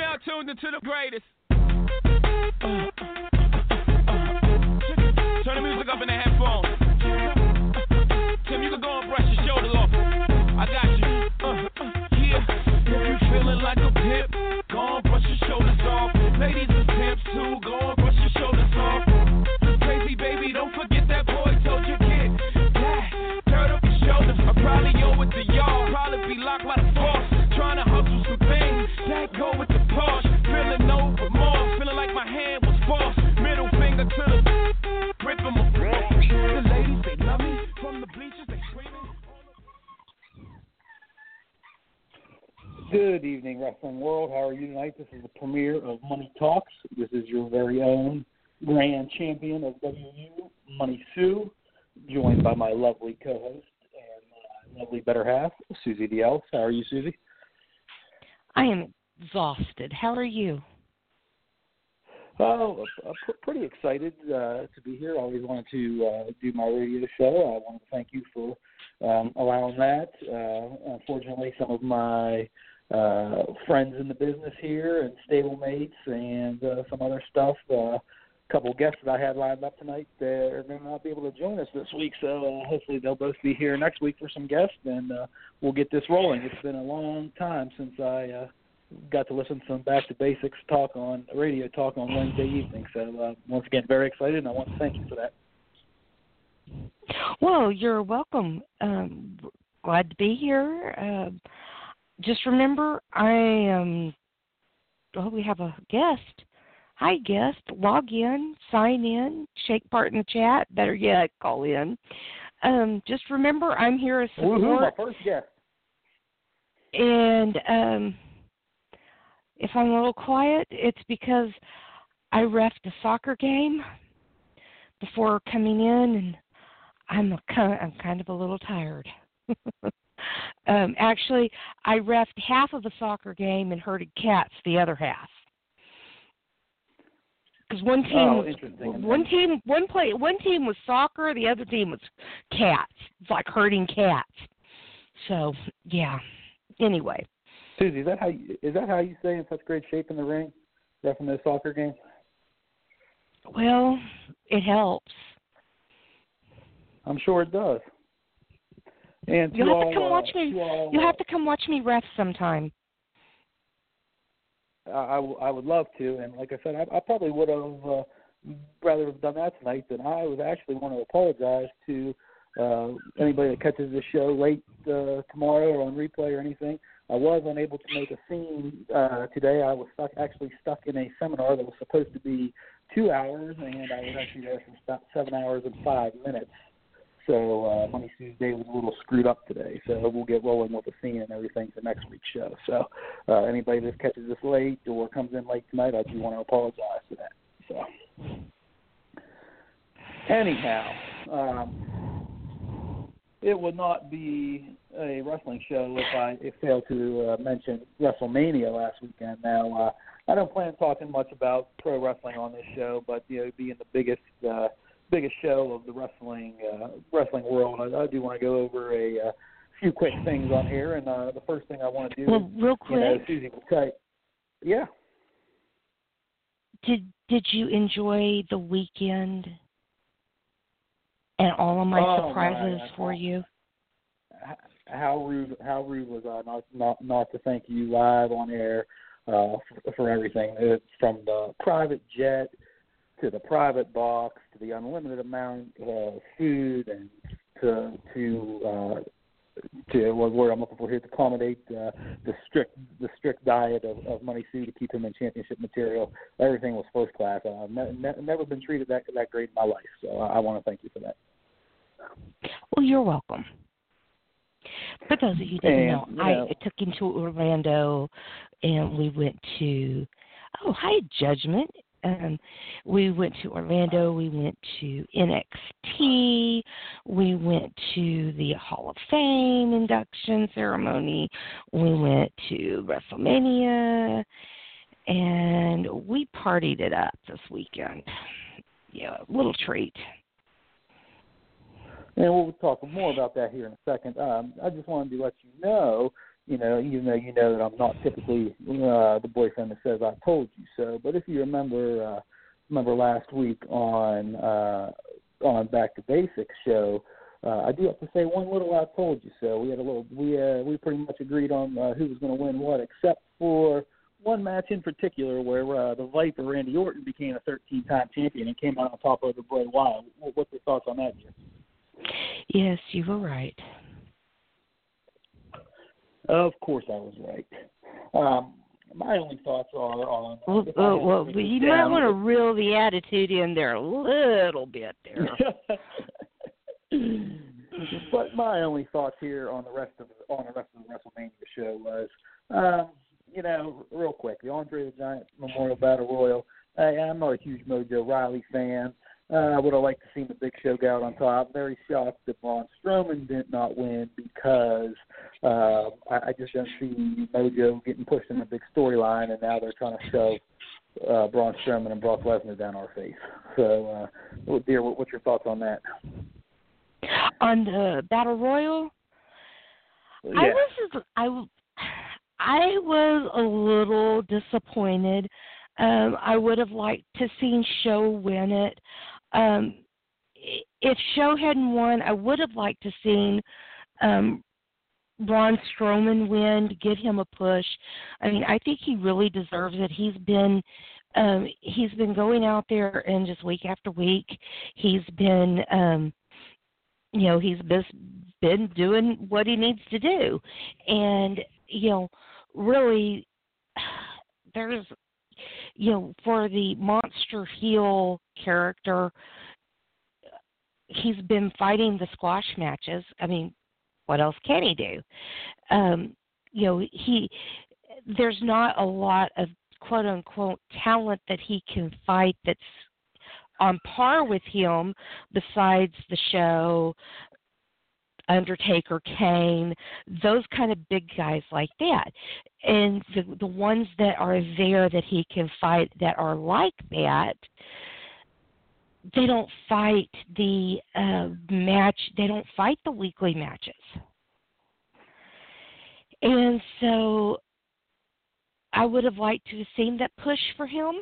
now tuned into the greatest. Turn the music up in the headphones. Tim, you can go and brush your shoulders off. I got you. Yeah, if you feeling like a pimp, go and brush your shoulders off. Ladies and pimps too, go and brush your shoulders off. Crazy baby, don't forget that boy told you get that. Turn up your shoulders. I probably owe it to y'all. Probably be locked by the force. Trying to hustle some things that go with the Porsche. Feeling no remorse. Feeling like my hand was forced. Middle finger to the grip of my bro. The ladies, they love me. From the bleachers, they screaming. Good evening, wrestling world. How are you tonight? This is the premiere of Money Talks. This is your very own grand champion of WU, Money Sue, joined by my lovely co-host and my lovely better half, Susie DeEllis. How are you, Susie? I am exhausted. How are you? Oh, pretty excited to be here. I always wanted to do my radio show. I want to thank you for allowing that. Unfortunately, some of my friends in the business here and stablemates and some other stuff, a couple of guests that I had lined up tonight, they're going to not be able to join us this week, so hopefully they'll both be here next week for some guests, and we'll get this rolling. It's been a long time since I got to listen to some Back to Basics talk on radio talk on Wednesday evening, so once again, very excited, and I want to thank you for that. Well, you're welcome. Glad to be here. Just remember, we have a guest. Hi, guest. Log in, sign in, shake part in the chat. Better yet, call in. Just remember, I'm here as support. Woohoo, my first guest. And if I'm a little quiet, it's because I reffed a soccer game before coming in, and I'm kind of a little tired. Actually, I reffed half of a soccer game and herded cats the other half. Because one team was soccer, the other team was cats. It's like herding cats. So yeah. Anyway, Susie, is that how you stay in such great shape in the ring, reffing those soccer games? Well, it helps. I'm sure it does. And you have to come watch me. You have to come watch me ref sometime. I would love to, and like I said, I probably would have rather have done that tonight than I would actually want to apologize to anybody that catches this show late tomorrow or on replay or anything. I was unable to make a scene today. I was stuck in a seminar that was supposed to be 2 hours, and I was actually there for about 7 hours and 5 minutes. So Money Sue's day was a little screwed up today. So we'll get rolling with the scene and everything for next week's show. So anybody that catches this late or comes in late tonight, I do want to apologize for that. So anyhow, it would not be a wrestling show if I failed to mention WrestleMania last weekend. Now, I don't plan on talking much about pro wrestling on this show, but being the biggest show of the wrestling world, I do want to go over a few quick things on here. And the first thing I want to do is, real quick, Susie will say, yeah. Did you enjoy the weekend and all of my surprises for you? How rude was I not to thank you live on air for everything. It's from the private jet to the private box to the unlimited amount of food and to what word I'm looking for here, to accommodate the strict diet of Money Sue to keep him in championship material. Everything was first class. I've never been treated that great in my life, so I want to thank you for that. Well, you're welcome. For those of you that didn't know, I took him to Orlando, and we went to Judgment. We went to Orlando. We went to NXT. We went to the Hall of Fame induction ceremony. We went to WrestleMania, and we partied it up this weekend. Yeah, a little treat. And we'll talk more about that here in a second. I just wanted to let you know even though you know that I'm not typically the boyfriend that says I told you so. But if you remember last week on Back to Basics show, I do have to say one little I told you so. We pretty much agreed on who was going to win what, except for one match in particular where the Viper Randy Orton became a 13-time champion and came out on top over Bray Wyatt. What's your thoughts on that, Jim? Yes, you were right. Of course I was right. My only thoughts are on... Well, you might want to reel the attitude in there a little bit there. But my only thoughts here on the rest of the WrestleMania show was, real quick, the Andre the Giant Memorial Battle Royal. I'm not a huge Mojo Rawley fan. I would have liked to see the Big Show go out on top. Very shocked that Braun Strowman did not win because I just don't see Mojo getting pushed in a big storyline, and now they're trying to shove Braun Strowman and Brock Lesnar down our face. So, dear, what's your thoughts on that? On the Battle Royal? Yeah. I was a little disappointed. I would have liked to seen Show win it. If Show hadn't won, I would have liked to seen Braun Strowman win to give him a push. I mean, I think he really deserves it. He's been going out there and just week after week, he's been he's been doing what he needs to do, and really, there's for the monster heel character, he's been fighting the squash matches. I mean, what else can he do? There's not a lot of quote unquote talent that he can fight that's on par with him besides the Show, Undertaker, Kane, those kind of big guys like that. And the ones that are there that he can fight that are like that, they don't fight the match. They don't fight the weekly matches. And so I would have liked to have seen that push for him.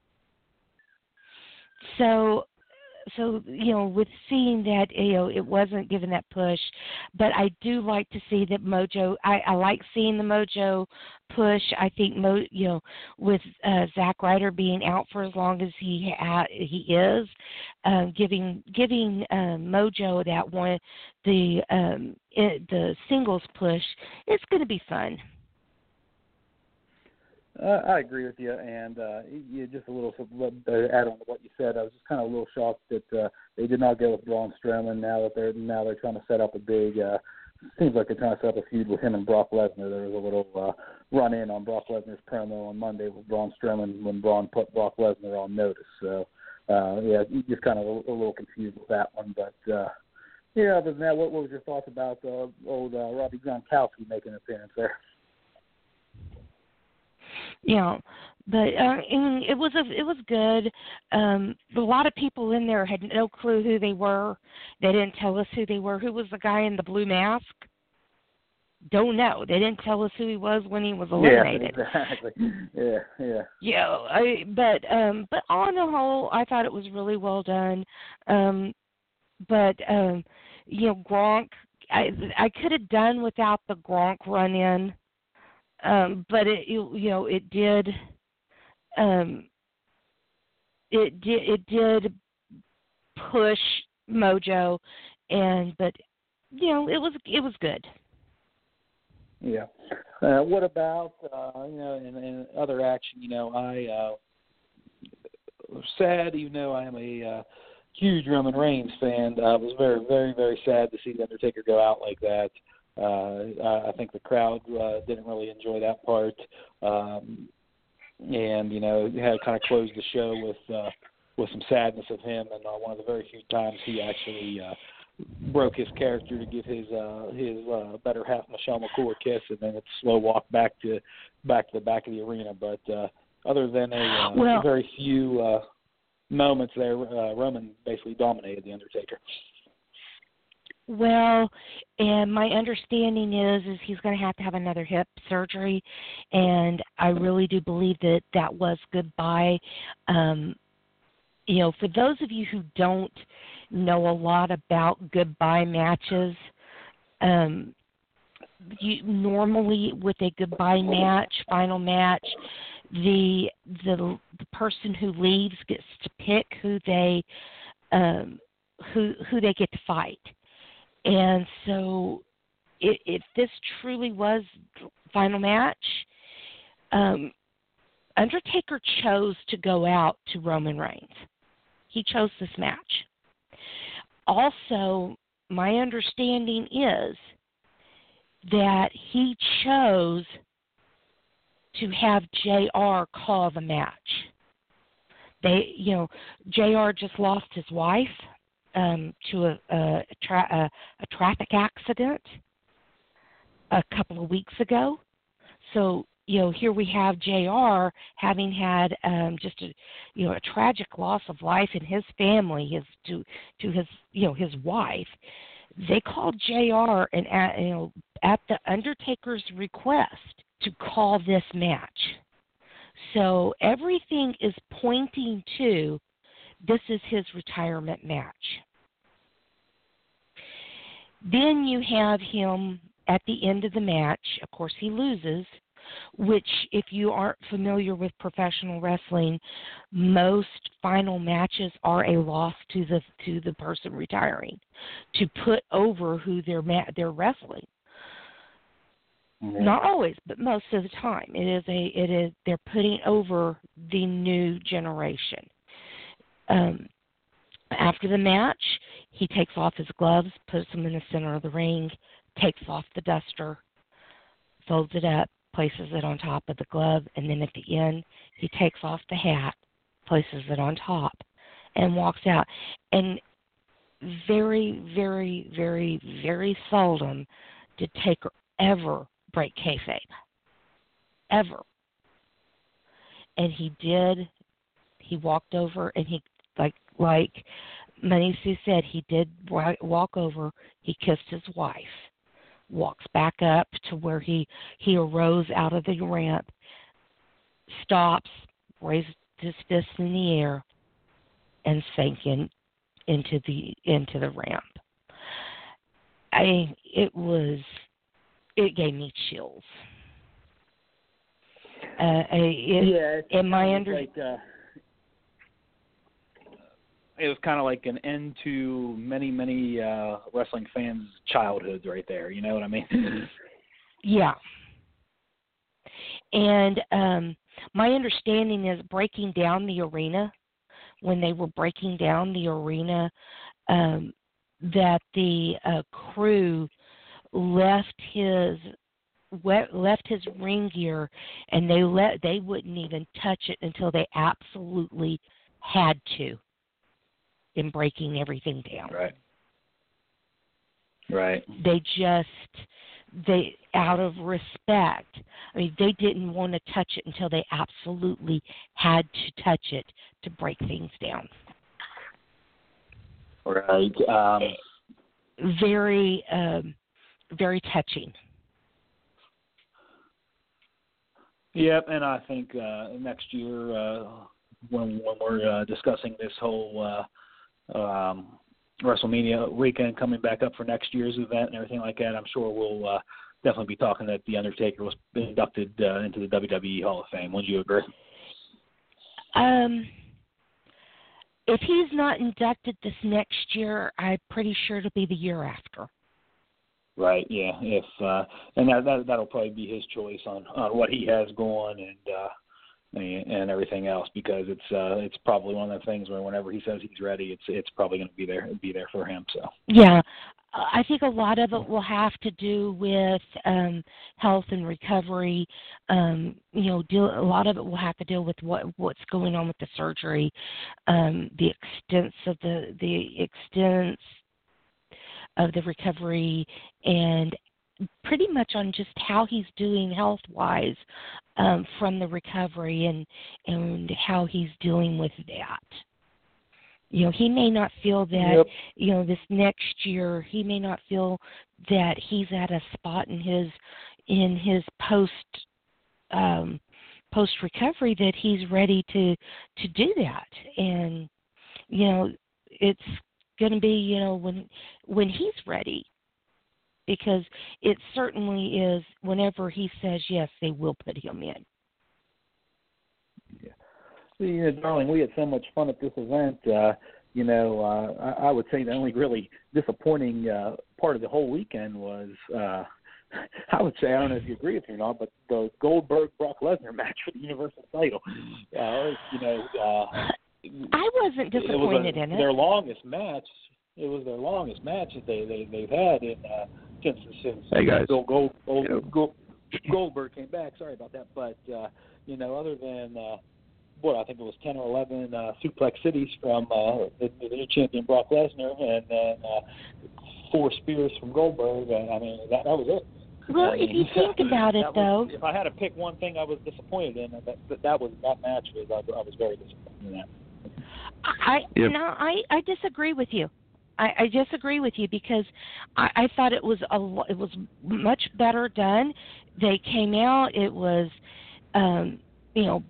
So with seeing that, it wasn't given that push, but I do like to see that Mojo. I like seeing the Mojo push. I think with Zack Ryder being out for as long as he is, giving Mojo that one, the singles push, it's going to be fun. I agree with you, and just a little add on to what you said. I was just kind of a little shocked that they did not go with Braun Strowman. Now they're trying to set up a big. Seems like they're trying to set up a feud with him and Brock Lesnar. There was a little run in on Brock Lesnar's promo on Monday with Braun Strowman when Braun put Brock Lesnar on notice. So just kind of a little confused with that one. But other than that, what was your thoughts about old Robbie Gronkowski making an appearance there? But it was good. A lot of people in there had no clue who they were. They didn't tell us who they were. Who was the guy in the blue mask? Don't know. They didn't tell us who he was when he was eliminated. Yeah, exactly. Yeah. But on the whole, I thought it was really well done. Gronk, I could have done without the Gronk run-in. But it did push Mojo, but it was good. Yeah. What about in other action? I was sad, even though I am a huge Roman Reigns fan. I was very, very, very sad to see the Undertaker go out like that. I think the crowd didn't really enjoy that part, and had kind of closed the show with some sadness of him. And one of the very few times he actually broke his character to give his better half Michelle McCool a kiss, and then it's slow walk back to the back of the arena. But other than a very few moments there, Roman basically dominated the Undertaker. Well, and my understanding is he's going to have another hip surgery, and I really do believe that that was goodbye. For those of you who don't know a lot about goodbye matches, you normally with a goodbye match, final match, the person who leaves gets to pick who they get to fight. And so if this truly was final match, Undertaker chose to go out to Roman Reigns. He chose this match. Also, my understanding is that he chose to have JR call the match. JR just lost his wife to a traffic accident a couple of weeks ago. So, here we have JR having had just a tragic loss of life in his family, to his wife. They called JR and at the Undertaker's request to call this match. So everything is pointing to this is his retirement match. Then you have him at the end of the match. Of course, he loses, which, if you aren't familiar with professional wrestling, most final matches are a loss to the person retiring to put over who they're wrestling. Not always, but most of the time, they're putting over the new generation. After the match, he takes off his gloves, puts them in the center of the ring, takes off the duster, folds it up, places it on top of the glove, and then at the end, he takes off the hat, places it on top, and walks out. And very, very, very, very seldom did Taker ever break kayfabe. Ever. And he did. He walked over, and he, like Money Sue said, he did walk over. He kissed his wife. Walks back up to where he arose out of the ramp, stops, raised his fist in the air, and sank into the ramp. It gave me chills. It was kind of like an end to many, many wrestling fans' childhoods right there. You know what I mean? Yeah. And my understanding is breaking down the arena, when they were breaking down the arena, that the crew left his ring gear, and they wouldn't even touch it until they absolutely had to, in breaking everything down. Right. They out of respect, they didn't want to touch it until they absolutely had to touch it to break things down. Right. Very, very touching. Yep, and I think next year when we're discussing this whole WrestleMania weekend coming back up for next year's event and everything like that, I'm sure we'll definitely be talking that The Undertaker was inducted into the WWE Hall of Fame. Wouldn't you agree? If he's not inducted this next year, I'm pretty sure it'll be the year after. Right. Yeah. If and that'll probably be his choice on what he has going and everything else, because it's probably one of the things where whenever he says he's ready, it's probably going to be there for him. So. Yeah. I think a lot of it will have to do with health and recovery. A lot of it will have to deal with what's going on with the surgery, the extent of the recovery, and pretty much on just how he's doing health-wise from the recovery and how he's dealing with that. You know, he may not feel that, you know, this next year, he may not feel that he's at a spot in his post recovery that he's ready to do that. And, you know, it's going to be, you know, when he's ready, because it certainly is. Whenever he says yes, they will put him in. Yeah. You know, darling, we had so much fun at this event. You know, I would say the only really disappointing part of the whole weekend was, I would say, I don't know if you agree with me or not, but the Goldberg-Brock Lesnar match for the Universal title. You know, I wasn't disappointed in it. Their longest match. It was their longest match that they've had in since hey guys. Goldberg came back. Sorry about that, but you know, other than I think it was 10 or 11 suplex cities from the new champion Brock Lesnar, and then 4 spears from Goldberg. I mean, that was it. Well, if you think about it, though, if I had to pick one thing I was disappointed in, that match was I was very disappointed in that. I disagree with you. I disagree with you because I thought it was much better done. They came out. It was, you know,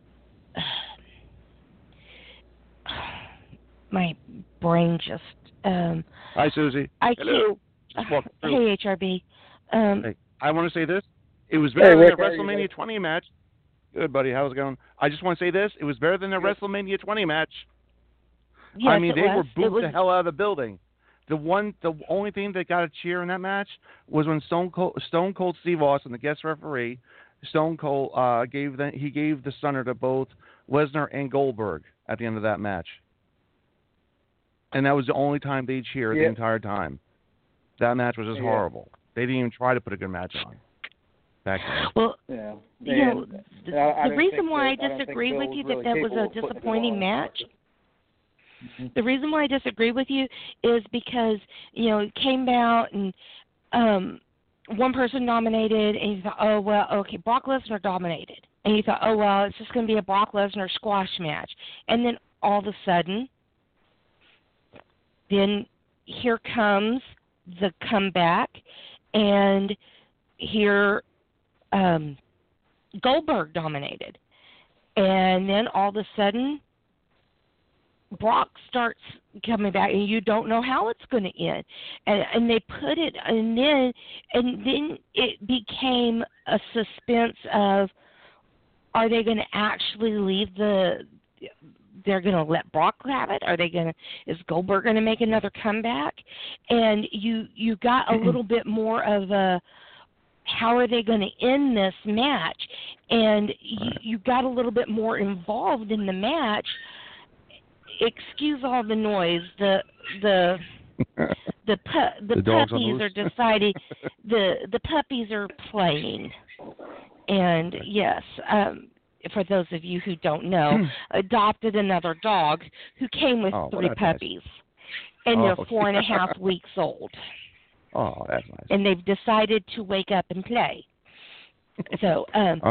my brain just. Hi, Susie. Hello. Hey, HRB. Hey, I want to say this. It was better than the WrestleMania 20 match. Good, buddy. How's it going? I just want to say this. It was better than the WrestleMania 20 match. Yes, I mean, they were booed the hell out of the building. The only thing that got a cheer in that match was when Stone Cold Steve Austin, the guest referee, Stone Cold gave the stunner to both Lesnar and Goldberg at the end of that match, and that was the only time they cheered the entire time. That match was just horrible. They didn't even try to put a good match on back then. Well, you know, the reason why I disagree with you that was a disappointing match. Mm-hmm. The reason why I disagree with you is because, you know, it came out and one person dominated, and you thought, oh, well, okay, Brock Lesnar dominated. And you thought, oh, well, it's just going to be a Brock Lesnar squash match. And then all of a sudden, then here comes the comeback, and here Goldberg dominated. And then all of a sudden, Brock starts coming back, and you don't know how it's going to end. And they put it, and then it became a suspense of, are they going to actually leave they're going to let Brock have it? Is Goldberg going to make another comeback? And you got a little bit more of a, how are they going to end this match? And you got a little bit more involved in the match. Excuse all the noise. The puppies are deciding. The puppies are playing, and yes, for those of you who don't know, adopted another dog who came with 3 puppies, and they're 4.5 weeks old. Oh, that's nice. And they've decided to wake up and play. So,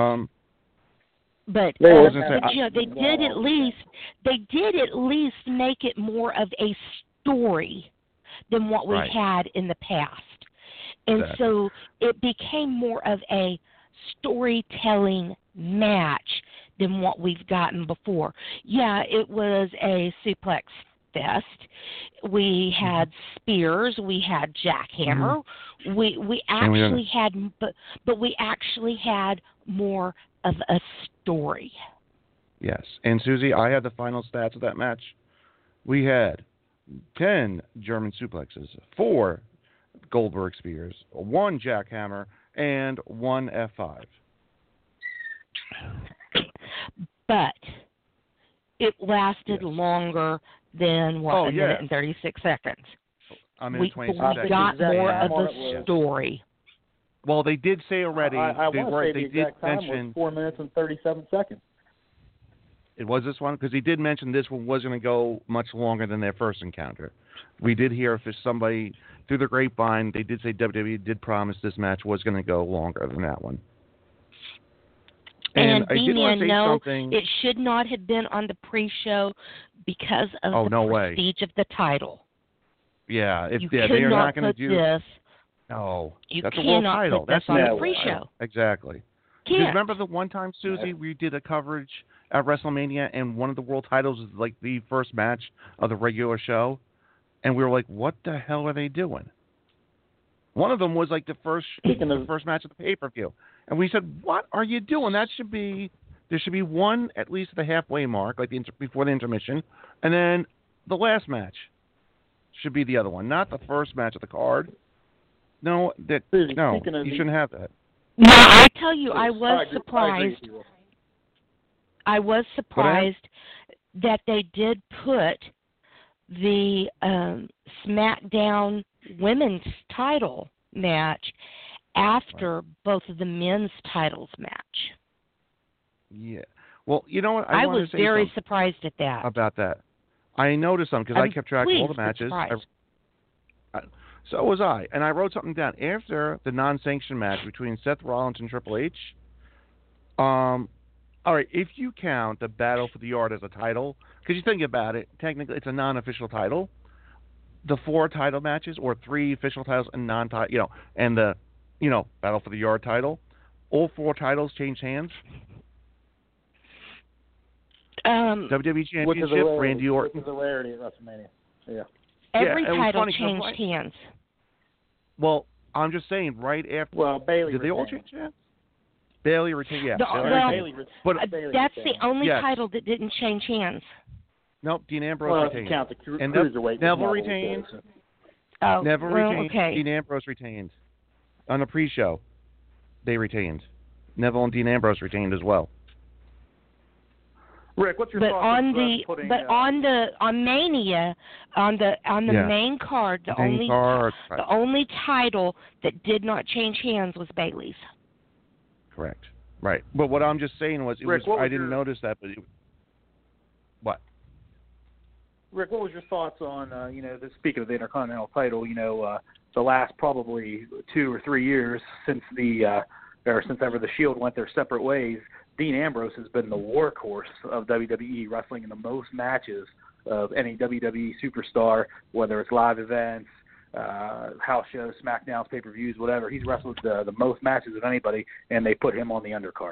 But you know, they did at least make it more of a story than what we had in the past. And so it became more of a storytelling match than what we've gotten before. Yeah, it was a suplex fest. We had spears, we had jackhammer. We actually had but we actually had more of a story. Yes. And Susie, I had the final stats of that match. We had 10 German suplexes, 4 Goldberg spears, 1 jackhammer, and 1 F5. But it lasted longer than a minute and 36 seconds. We got more of a story. Well, they did say already. They did mention 4 minutes and 37 seconds. It was this one because he did mention this one was going to go much longer than their first encounter. We did hear if somebody through the grapevine, they did say WWE did promise this match was going to go longer than that one. And B-Man, no, it should not have been on the pre-show because of Oh, the no way. prestige of the title. Yeah, if You they could are not not going to put do this. no, You that's a world cannot title. put this That's on no the pre-show. Exactly. Because Can't. remember the one time, Susie, we did a coverage at WrestleMania, and one of the world titles was like the first match of the regular show, and we were like, "What the hell are they doing?" One of them was like the first match of the pay-per-view, and we said, "What are you doing? There should be one at least at the halfway mark, like before the intermission, and then the last match should be the other one, not the first match of the card." No, you shouldn't have that. No, I tell you, I was surprised. I was surprised that they did put the SmackDown women's title match after both of the men's titles match. Yeah. Well, you know what? I was very surprised at that. About that. I noticed something because I kept track of all the matches. So was I. And I wrote something down. After the non-sanctioned match between Seth Rollins and Triple H, all right, if you count the Battle for the Yard as a title, because you think about it, technically it's a non-official title. The 4 title matches, or 3 official titles and non-title, and the, Battle for the Yard title, all 4 titles changed hands. WWE Championship, Randy Orton. Which is a rarity at WrestleMania. Yeah. Every title changed hands. Well, I'm just saying, right after. Well, Bayley. Did they all change hands? Bayley retained. Yeah. That's the only title that didn't change hands. Nope, Dean Ambrose retained. Count the cruiserweight. Neville retained. Neville retained. Okay. Dean Ambrose retained. On the pre-show, they retained. Neville and Dean Ambrose retained as well. Rick, what's your thoughts on Mania, on the main card, the only title that did not change hands was Bayley's. Correct. Right. But what I'm just saying was, I didn't notice that, but what? Rick, what was your thoughts on speaking of the Intercontinental title? The last probably 2 or 3 years since since ever the Shield went their separate ways. Dean Ambrose has been the workhorse of WWE, wrestling in the most matches of any WWE superstar, whether it's live events, house shows, SmackDowns, pay-per-views, whatever. He's wrestled the most matches of anybody, and they put him on the undercard.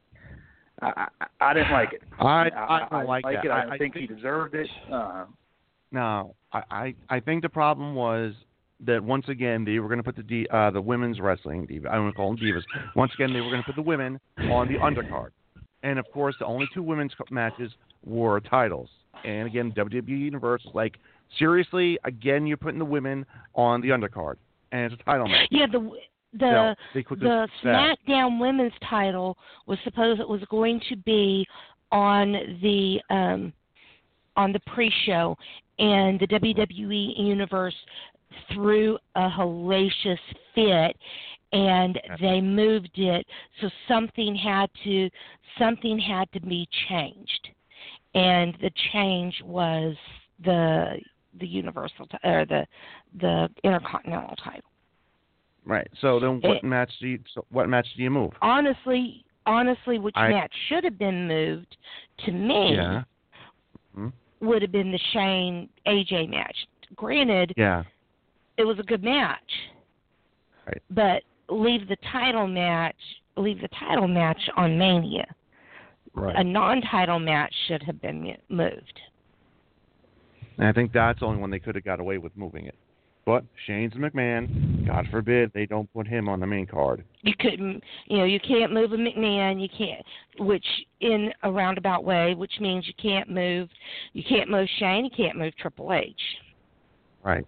I didn't like it. I don't like that. I don't think he deserved it. No, I think the problem was that once again they were going to put the women's wrestling diva. I don't want to call them divas. Once again, they were going to put the women on the undercard, and of course, the only 2 women's matches were titles. And again, WWE Universe was like, seriously, again, you're putting the women on the undercard, and it's a title match. Yeah, the SmackDown women's title was going to be on the pre-show, and the WWE Universe threw a hellacious fit, and they moved it, so something had to be changed, and the change was the Universal or the Intercontinental title. Right. So then, what match do you move? Honestly, match should have been moved to me? Yeah. Would have been the Shane AJ match. Granted, it was a good match. Right. But leave the title match on Mania. Right. A non-title match should have been moved. And I think that's the only one they could have got away with moving it. But Shane's McMahon, God forbid they don't put him on the main card. You couldn't, you can't move a McMahon. You can't, which in a roundabout way, which means you can't move Shane. You can't move Triple H. Right.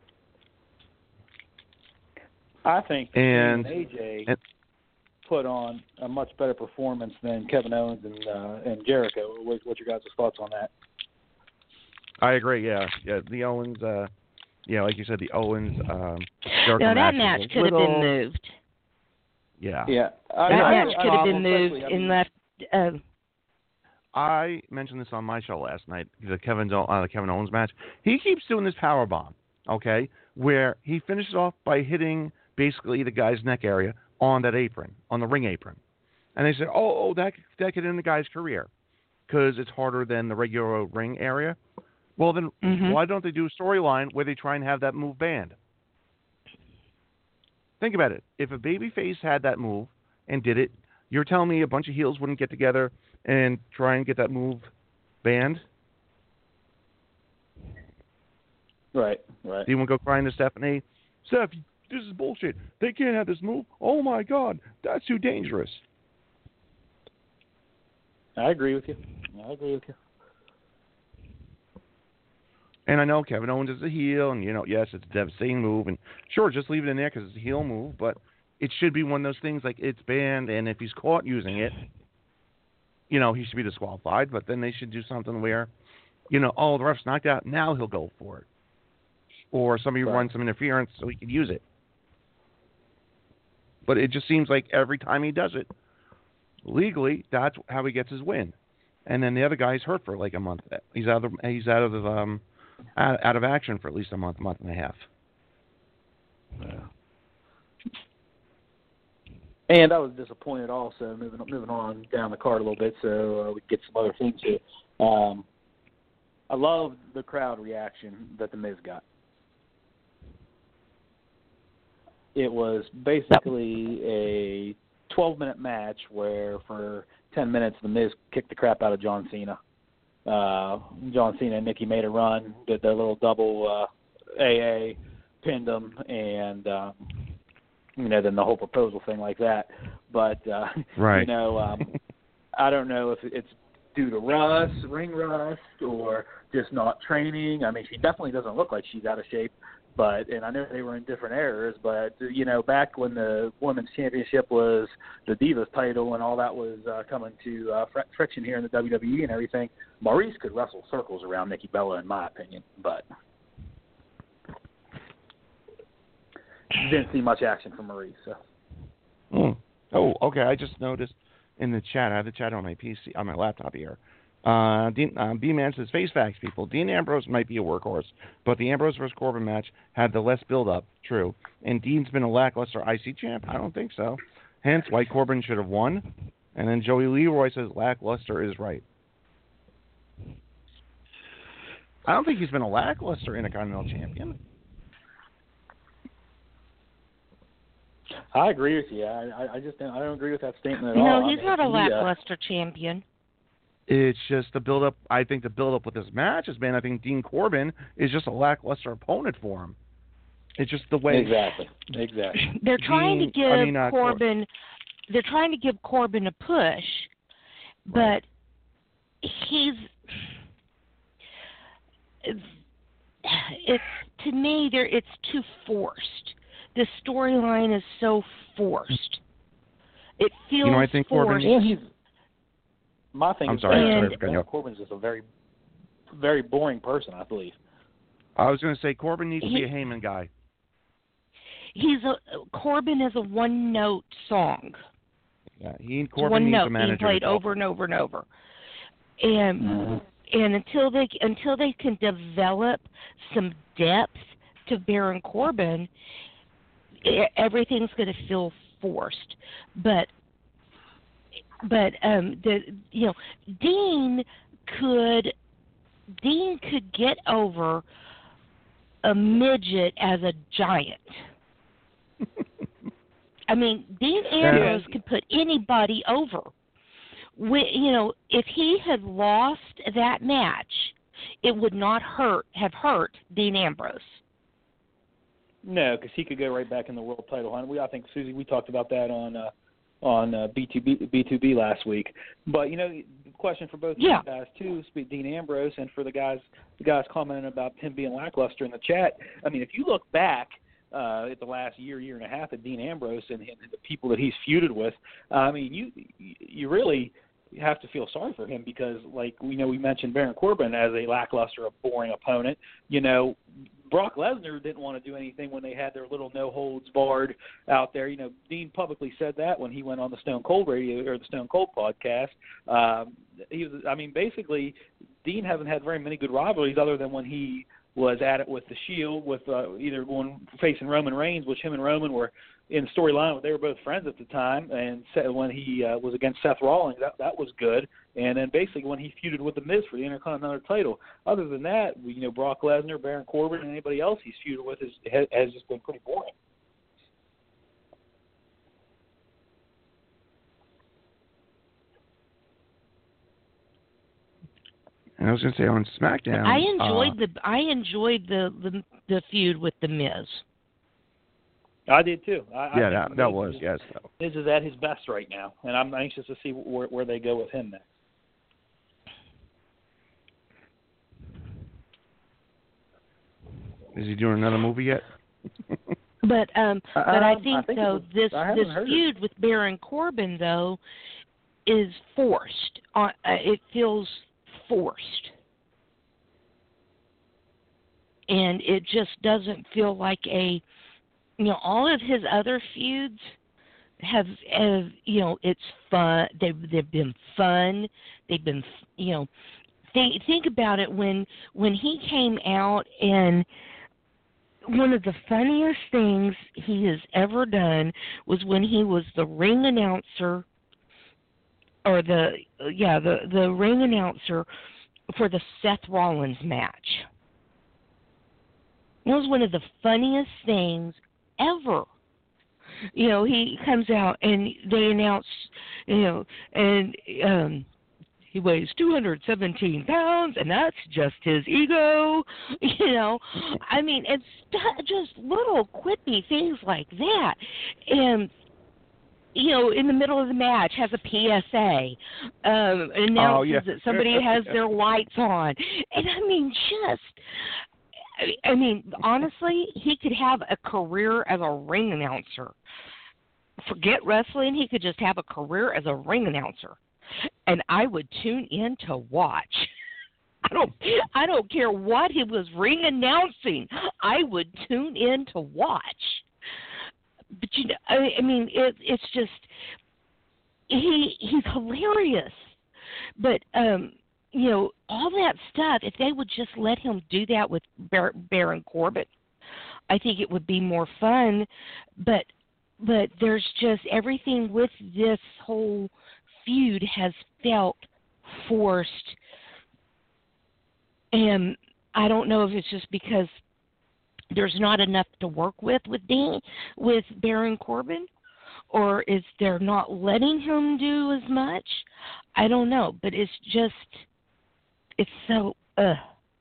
I think AJ put on a much better performance than Kevin Owens and Jericho. What's your guys' thoughts on that? I agree. Yeah. The Owens. Like you said, the Owens. Jericho no, that match could have been moved. Yeah. Yeah. That match could have been moved and left. I mentioned this on my show last night. The Kevin Owens match. He keeps doing this power bomb. Okay, where he finishes off by hitting basically the guy's neck area on that apron, on the ring apron, and they said, "Oh, that could end the guy's career." because it's harder than the regular ring area. Well, then why don't they do a storyline where they try and have that move banned? Think about it. If a babyface had that move and did it, you're telling me a bunch of heels wouldn't get together and try and get that move banned? Right. You want to go crying to Stephanie? Steph, this is bullshit. They can't have this move. Oh, my God. That's too dangerous. I agree with you. And I know Kevin Owens is a heel, and, yes, it's a devastating move. And, sure, just leave it in there because it's a heel move. But it should be one of those things like it's banned, and if he's caught using it, he should be disqualified. But then they should do something where, the ref's knocked out. Now he'll go for it. Or somebody runs some interference so he can use it. But it just seems like every time he does it, legally, that's how he gets his win. And then the other guy's hurt for like a month. He's out of action for at least a month and a half. Yeah. And I was disappointed also, moving on down the card a little bit, so we get some other things here. I love the crowd reaction that The Miz got. It was basically a 12-minute match where for 10 minutes The Miz kicked the crap out of John Cena. John Cena and Nikki made a run, did their little double AA, pinned them, and then the whole proposal thing like that. But right. I don't know if it's due to ring rust, or just not training. I mean, she definitely doesn't look like she's out of shape. And I know they were in different eras, but, back when the Women's Championship was the Divas title and all that was coming to friction here in the WWE and everything, Maurice could wrestle circles around Nikki Bella, in my opinion, but didn't see much action from Maurice. So. Oh, okay. I just noticed in the chat, I have the chat on my PC, on my laptop here. B-Man says, face facts, people. Dean Ambrose might be a workhorse, but the Ambrose vs. Corbin match had the less build-up. True. And Dean's been a lackluster IC champ? I don't think so. Hence why Corbin should have won. And then Joey Leroy says, lackluster is right. I don't think he's been a lackluster Intercontinental Champion. I agree with you. I don't agree with that statement at all. No, he's not a lackluster champion. It's just the build-up. I think the build-up with this match has been, I think Dean Corbin is just a lackluster opponent for him. It's just the way. Exactly. They're trying to give Corbin. They're trying to give Corbin a push, but he's. It's to me, it's too forced. The storyline is so forced. It feels I think forced. Corbin. My thing is, Corbin's just a very, very boring person, I believe. I was going to say Corbin needs to be a Heyman guy. Corbin is a one-note song. Yeah, Corbin needs a manager. Being played over and over and over. And until they can develop some depth to Baron Corbin, everything's going to feel forced. But Dean could get over a midget as a giant. I mean, Dean Ambrose could put anybody over. If he had lost that match, it would not have hurt Dean Ambrose. No, because he could go right back in the world title hunt. I think, Susie, we talked about that on B2B last week. But question for both you guys too, Dean Ambrose, and for the guys commenting about him being lackluster in the chat. I mean, if you look back at the last year and a half at Dean Ambrose and the people that he's feuded with, I mean, you really have to feel sorry for him because, like we mentioned Baron Corbin as a lackluster, a boring opponent. Brock Lesnar didn't want to do anything when they had their little no holds barred out there. Dean publicly said that when he went on the Stone Cold radio or the Stone Cold podcast. Basically, Dean hasn't had very many good rivalries other than when he was at it with the Shield, with either facing Roman Reigns, which him and Roman were in the storyline. They were both friends at the time, and when he was against Seth Rollins, that was good. and then basically when he feuded with The Miz for the Intercontinental title. Other than that, Brock Lesnar, Baron Corbin, and anybody else he's feuded with has just been pretty boring. And I was going to say on SmackDown, I enjoyed the feud with The Miz. I did too. That was. Miz is at his best right now, and I'm anxious to see where they go with him next. Is he doing another movie yet? But I think though this feud it. with Baron Corbin though is forced. It feels forced, and it just doesn't feel like a. All of his other feuds have it's fun. They've been fun. They've been, think about it when he came out, and one of the funniest things he has ever done was when he was the ring announcer, or the ring announcer for the Seth Rollins match. It was one of the funniest things ever. He comes out and they announce, and he weighs 217 pounds, and that's just his ego. I mean, it's just little quippy things like that. And in the middle of the match has a PSA, announces that somebody has their lights on. And honestly, he could have a career as a ring announcer. Forget wrestling, he could just have a career as a ring announcer. And I would tune in to watch. I don't care what he was ring announcing. I would tune in to watch. But it's just he's hilarious. But all that stuff, if they would just let him do that with Baron Corbin, I think it would be more fun. But there's just everything with this whole feud has felt forced. And I don't know if it's just because there's not enough to work with Baron Corbin, or is they're not letting him do as much? I don't know, but it's so. And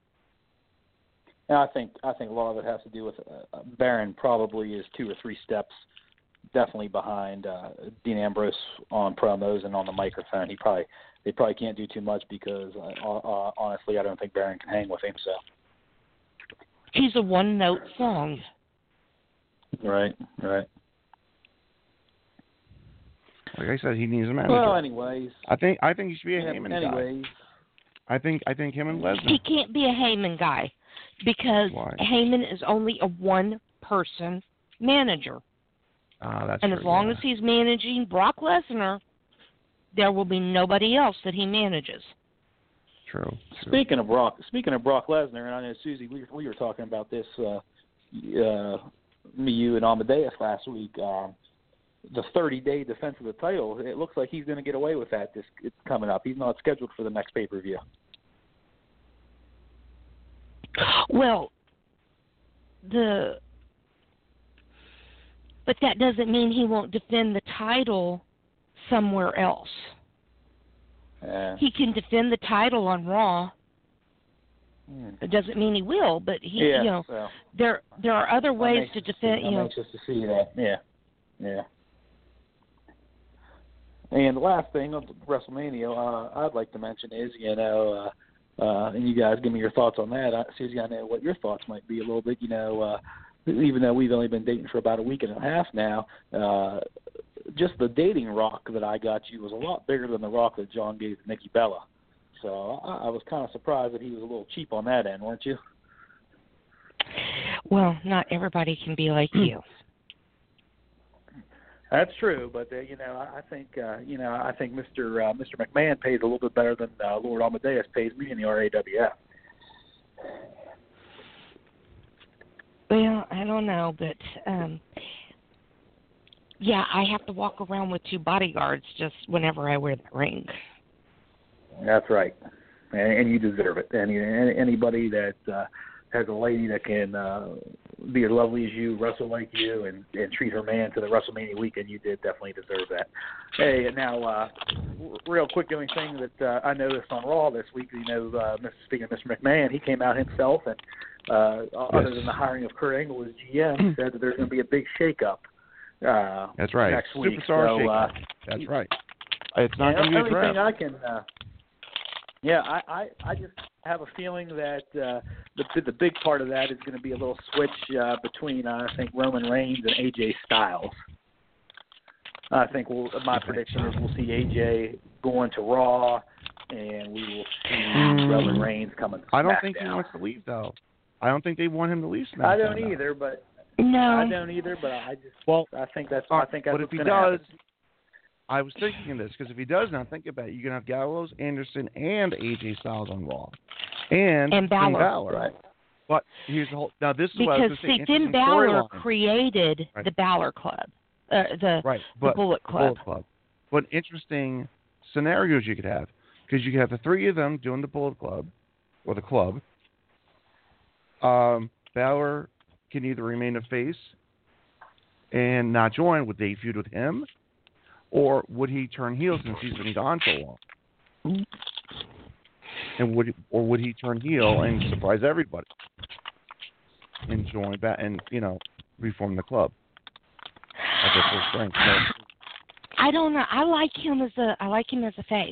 I think a lot of it has to do with Baron probably is 2 or 3 steps definitely behind Dean Ambrose on promos and on the microphone. They probably can't do too much because honestly, I don't think Baron can hang with him. So he's a one-note song. Right. Like I said, he needs a manager. Well, anyways, I think he should be a Heyman guy. I think him and Lesnar. He can't be a Heyman guy because Heyman is only a one-person manager. That's and true, as long as he's managing Brock Lesnar, there will be nobody else that he manages. True. Speaking of Brock Lesnar, and I know Susie, we were talking about this, me, you, and Amadeus last week. The 30-day defense of the title. It looks like he's going to get away with that. It's coming up. He's not scheduled for the next pay-per-view. Well, but that doesn't mean he won't defend the title somewhere else. He can defend the title on Raw. It doesn't mean he will, but there are other ways to defend. I'm anxious to see that. Yeah. And the last thing of WrestleMania, I'd like to mention is, and you guys give me your thoughts on that. Susie, I know what your thoughts might be a little bit. Even though we've only been dating for about a week and a half now, just the dating rock that I got you was a lot bigger than the rock that John gave to Nikki Bella. So I was kind of surprised that he was a little cheap on that end, weren't you? Well, not everybody can be like you. That's true, but I think Mr. McMahon pays a little bit better than Lord Amadeus pays me in the RAWF. Well, I don't know, but I have to walk around with 2 bodyguards just whenever I wear the ring. That's right, and you deserve it. Anybody that has a lady that can be as lovely as you, wrestle like you, and treat her man to the WrestleMania weekend, you did definitely deserve that. Hey, now, real quick, the only thing that I noticed on Raw this week, speaking of Mr. McMahon, he came out himself and, other than the hiring of Kurt Angle as GM, said that there's going to be a big shakeup. That's right. Next week. Superstar so, shakeup. That's right. It's not going to be a draft. I can. I just have a feeling that the big part of that is going to be a little switch between I think Roman Reigns and AJ Styles. I think my prediction is we'll see AJ going to Raw, and we will see Roman Reigns coming to SmackDown. I don't think he wants to leave, though. I don't think they want him to leave SmackDown. I don't either, but I think that's but if what's he going to does, happen. I was thinking of this because if he does now, think about it. You can have Gallows, Anderson, and AJ Styles on Raw, and Balor. Right. But here's the whole. Now this is because what I was going to say. Finn Balor created the Balor Club, the Bullet Club. But interesting scenarios you could have because you could have the three of them doing the Bullet Club or the club. Balor can either remain a face and not join. Would they feud with him? Or would he turn heel since he's been gone so long? And would he turn heel and surprise everybody and join back and reform the club at their full strength? So, I don't know. I like him as a face.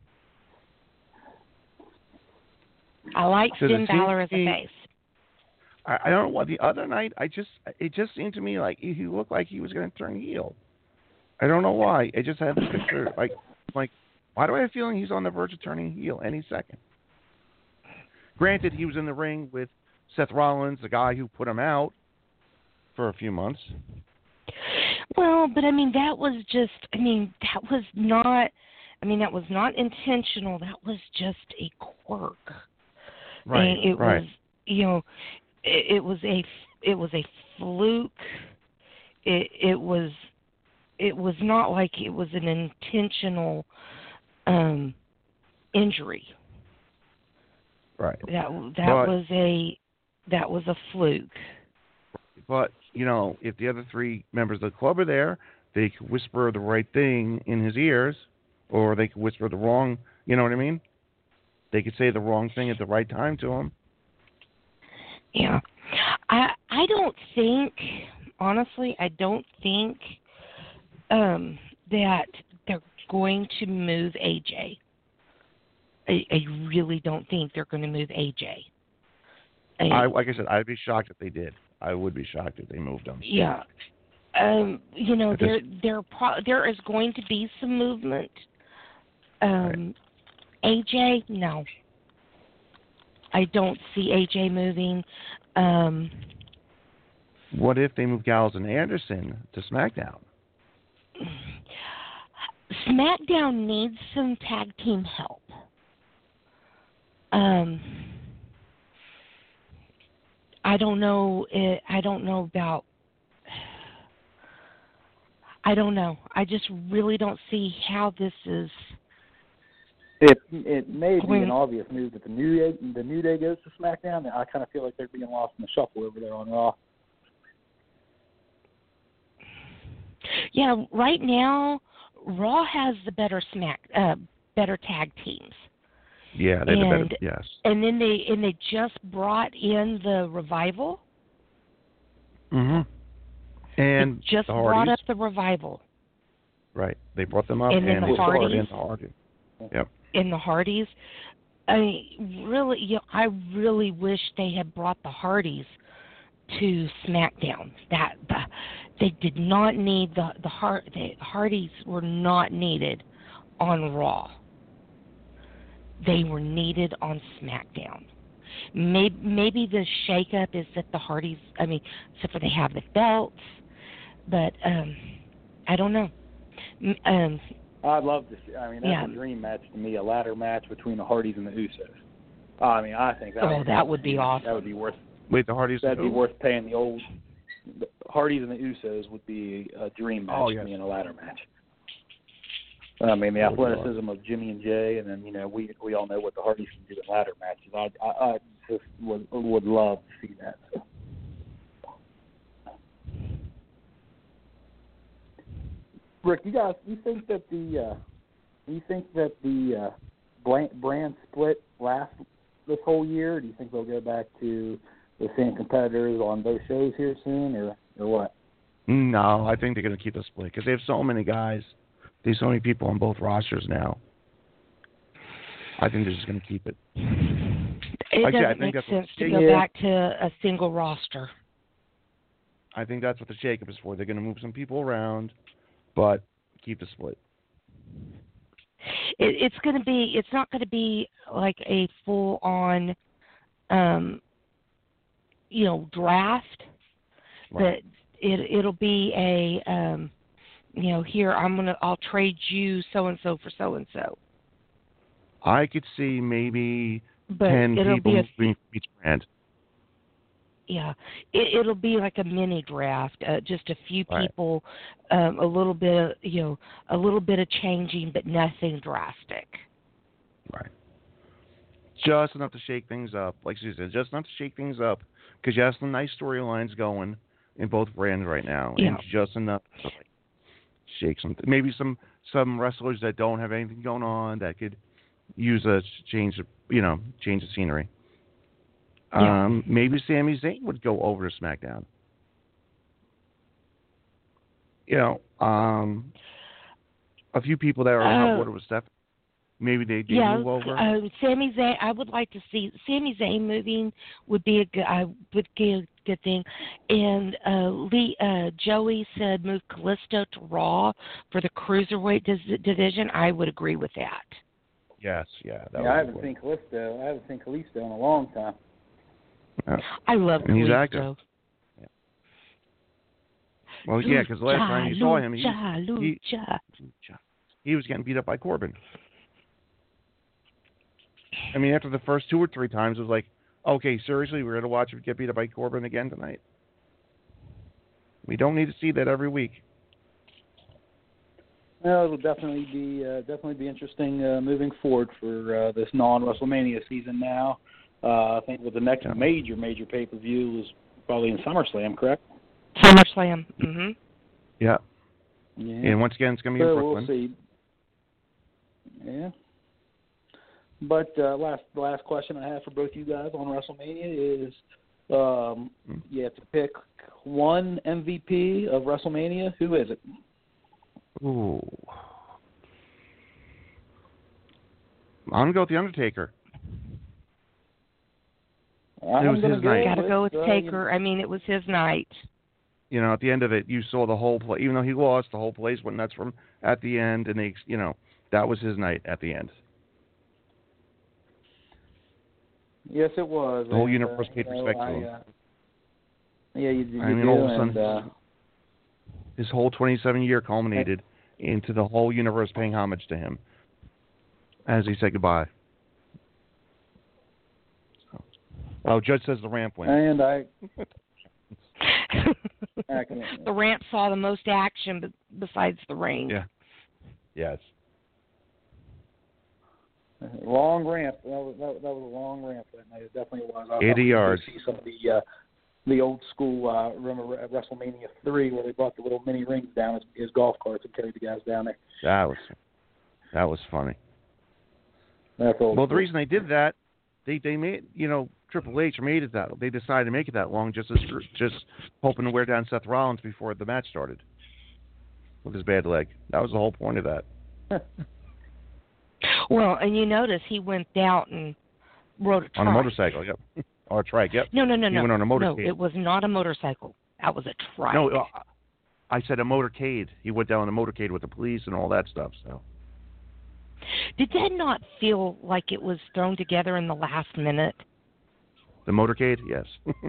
I like Finn Balor as a face. I don't know why the other night it just seemed to me like he looked like he was going to turn heel. I don't know why. I just had the picture like why do I have a feeling he's on the verge of turning heel any second? Granted, he was in the ring with Seth Rollins, the guy who put him out for a few months. Well, but that was not intentional. That was just a quirk. Right. And it was, it was a fluke. It was not like it was an intentional injury. Right. That was a fluke. But if the other three members of the club are there, they could whisper the right thing in his ears, or they could whisper the wrong. You know what I mean? They could say the wrong thing at the right time to him. Yeah, I don't think, honestly, that they're going to move AJ. I really don't think they're going to move AJ. Like I said, I'd be shocked if they did. I would be shocked if they moved him. Yeah. There is going to be some movement. Right. AJ, no. I don't see AJ moving. What if they move Gallows and Anderson to SmackDown? SmackDown needs some tag team help. I don't know about. I don't know. I just really don't see how this is. It may be an obvious move that the New Day goes to SmackDown. I kind of feel like they're being lost in the shuffle over there on Raw. Yeah, right now Raw has the better tag teams. Yeah, they're the better. Yes. And then they just brought in the Revival. Mhm. And they just brought up the Revival. Right. They brought them up and and the Hardys. Yep. In the Hardys. I really wish they had brought the Hardys to SmackDown. They did not need the Hardys were not needed on Raw. They were needed on SmackDown. Maybe the shakeup is that the Hardys, except for they have the belts, but I don't know. I'd love to see. That's a dream match to me, a ladder match between the Hardys and the Usos. I think that would be awesome. That would be worth. Wait, the Hardys. That'd be worth paying the old. The Hardys and the Usos would be a dream match to me in a ladder match. I mean, the athleticism of Jimmy and Jay, and then we all know what the Hardys can do in ladder matches. I just would love to see that. So. Rick, you think that the brand split lasts this whole year? Or do you think they'll go back to the same competitors on those shows here soon, or what? No, I think they're going to keep the split because they have so many guys. There's so many people on both rosters now. I think they're just going to keep it. It doesn't make sense to go back to a single roster. I think that's what the shakeup is for. They're going to move some people around, but keep the split. It's not going to be like a full-on, draft. Right. But it'll be a, here I'll trade you so and so for so and so. I could see maybe 10 people moving each brand. Yeah, it'll be like a mini draft. Just a few right. people, a little bit of changing, but nothing drastic. Right. Just enough to shake things up, like she said. Just enough to shake things up, because you have some nice storylines going in both brands right now, yeah. and just enough to shake some. Maybe some wrestlers that don't have anything going on that could use a change of scenery. Yeah. Maybe Sami Zayn would go over to SmackDown. A few people that are on board with Steph. Maybe they do move over. Sami Zayn. I would like to see Sami Zayn moving. Would be a good thing. And Joey said move Kalisto to Raw for the cruiserweight division. I would agree with that. Yes, yeah. I haven't seen Kalisto. In a long time. Yeah. I love Kalisto. He's active. Yeah. Well, yeah, because last time you saw him, he was getting beat up by Corbin. I mean, after the first 2 or 3 times, it was like, okay, seriously, we're going to watch him get beat up by Corbin again tonight. We don't need to see that every week. Well, it'll definitely be interesting moving forward for this non-WrestleMania season now. I think with the next major pay-per-view is probably in SummerSlam, correct? SummerSlam. Mm-hmm. Yeah. Yeah. And once again, it's going to be in Brooklyn. We'll see. Yeah. But the last question I have for both you guys on WrestleMania is, you have to pick one MVP of WrestleMania. Who is it? Ooh. I'm going to go with The Undertaker. It was his night. Got to go with Taker. I mean, it was his night. At the end of it, you saw the whole place. Even though he lost, the whole place went nuts from at the end, and that was his night at the end. Yes, it was. The whole universe paid respect to him. You all of a sudden, his whole 27-year culminated into the whole universe paying homage to him as he said goodbye. Oh, Judge says the ramp wins. And the ramp saw the most action besides the ring. Yeah. Yes. Long ramp. That was a long ramp that night. It definitely was. 80 yards. See some of the old school. Remember at WrestleMania 3 where they brought the little mini rings down as golf carts and carried the guys down there. That was funny. That's old. Well, the reason they did that, they made Triple H made it that. They decided to make it that long just hoping to wear down Seth Rollins before the match started with his bad leg. That was the whole point of that. Well, and you notice he went out and rode a trike. On a motorcycle, yep. Or a trike, yep. No. He went on a motorcade. No, it was not a motorcycle. That was a trike. No, I said a motorcade. He went down on a motorcade with the police and all that stuff. So. Did that not feel like it was thrown together in the last minute? The motorcade, yes.